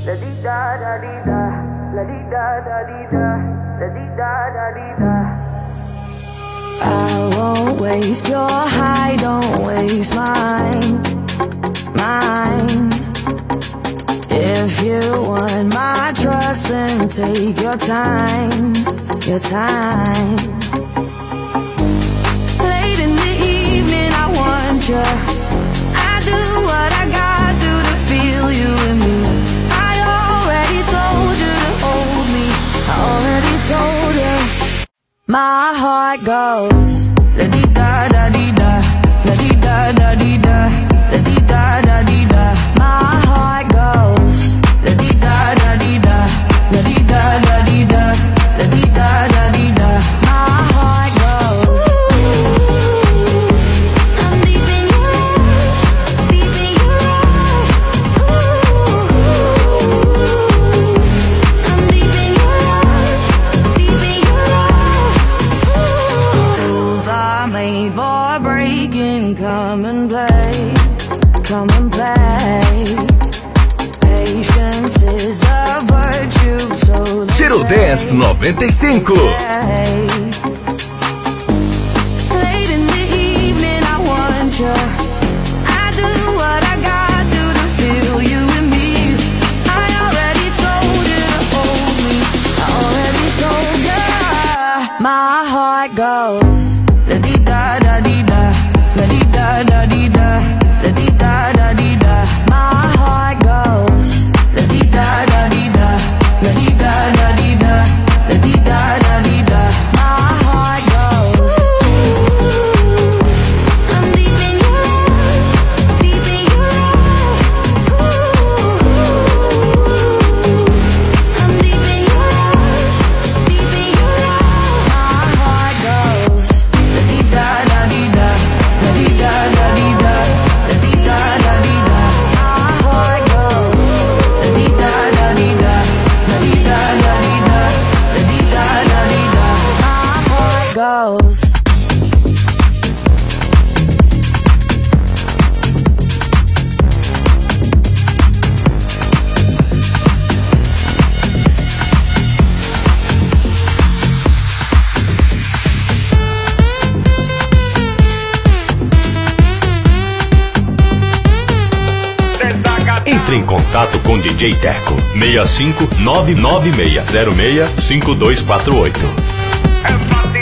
I won't waste your high, don't waste mine. If you want my trust, then take your time. Late in the evening, I want you. I do what I got to feel you in me. I already told you to hold me. I already told you. My heart goes la-dee-da-da-dee-da, la-dee-da-da-dee-da, la-dee-da-da-dee-da. My heart goes la-dee-da-da-dee-da, la-dee-da-da-dee-da, la-dee-da-da-dee-da. My heart goes. I'm deep in your eyes, deep in your eyes. I'm deep in your eyes, deep in your eyes. Rules are made for breaking, come and play, come and play. Patience is a virtue, so Tiro Dance 95. Late in the evening, I want you. I do what I got to feel you in me. I already told you to hold me. I already told you. My heart goes la-dee-da-da-dee-da, la-dee-da-da-dee-da, la-dee-da-da-dee-da. My heart goes la-dee-da-da-dee-da, la-dee-da-da-dee-da, la-dee-da-da-dee-da. My heart goes. I'm deep in your eyes, deep in your eyes. I'm deep in your eyes, deep in your eyes. My heart goes la-dee-da-da-dee-da, la-dee-da-da-dee-da, la-dee-da-da-dee-da. My heart goes la-dee-da-da-dee-da, la-dee-da-da-dee-da, la-dee-da-da-dee-da. My heart goes. Entre em contato com DJ Teco 65 99606 5248.